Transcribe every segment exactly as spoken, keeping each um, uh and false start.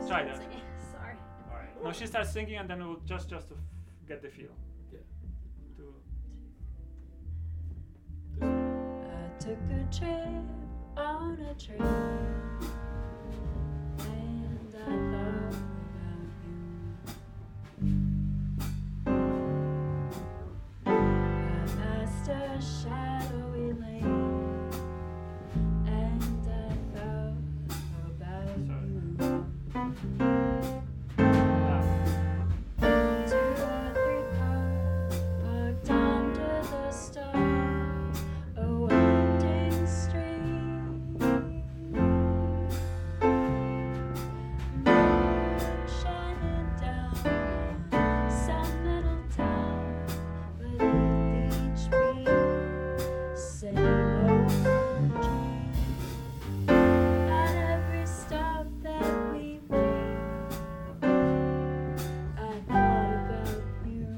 Try start that. singing. Sorry. All right. No, she starts singing, and then we'll just just to f- get the feel. Yeah. To I took a trip on a train, and I thought about you. I passed a shadowy lane, and I thought about Sorry. you. ah, Two or three cars parked under the stars, a winding street. Moon shining down on some little town, but each beat same old dream. At every stop that we made, I thought about you.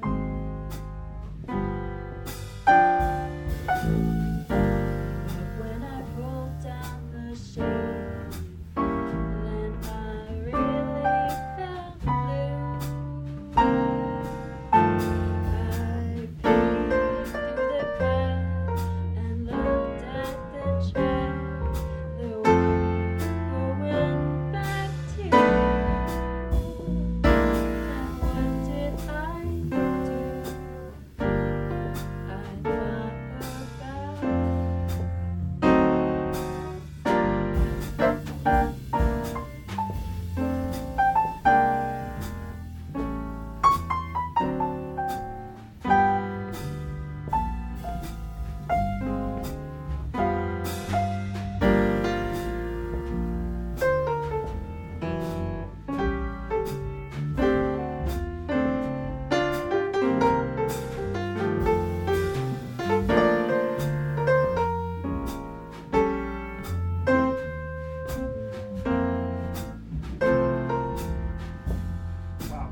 But when I rolled down the shade, then I really felt blue. I peeked through the crack and looked at the track, the one going back to you. And what did I do? I thought about wow.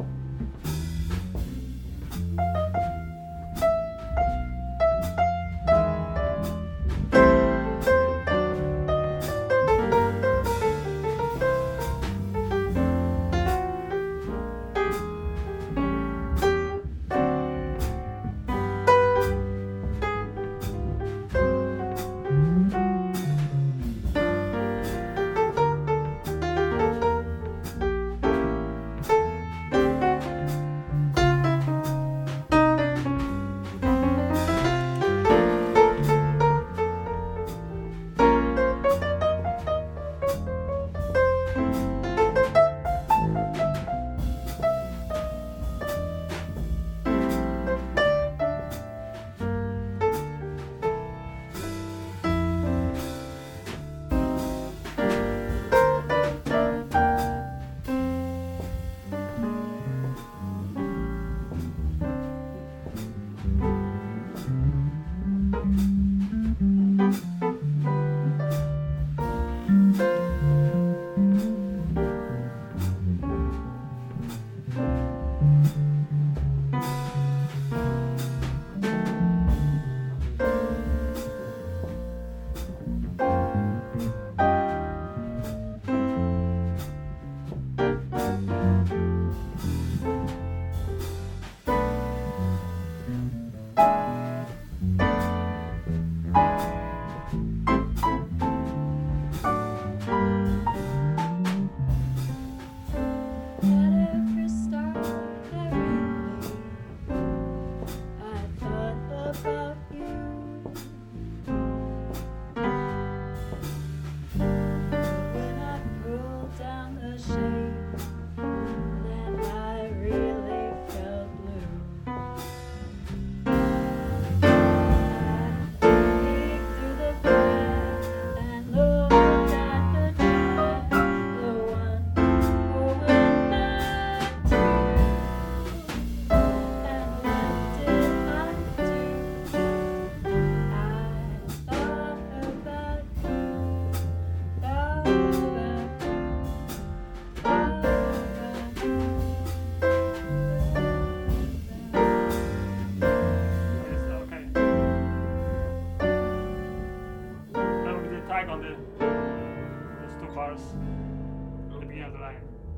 at every stop that we made, I thought about you. When I pulled down the shade, then I really felt blue. I peeked through the crack and looked at the track, the one going back to you. And what did I do? I thought about you, thought about you, thought about you. Yes, okay. That will be the tag on the those two bars at the beginning of the line.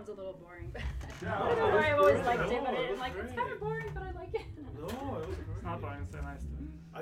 sounds a little boring, but Yeah, I don't know it why was I've always great. liked it, No, but it I'm was like, it's great. kind of boring, but I like it. No, it was great. It's not boring, it's so nice to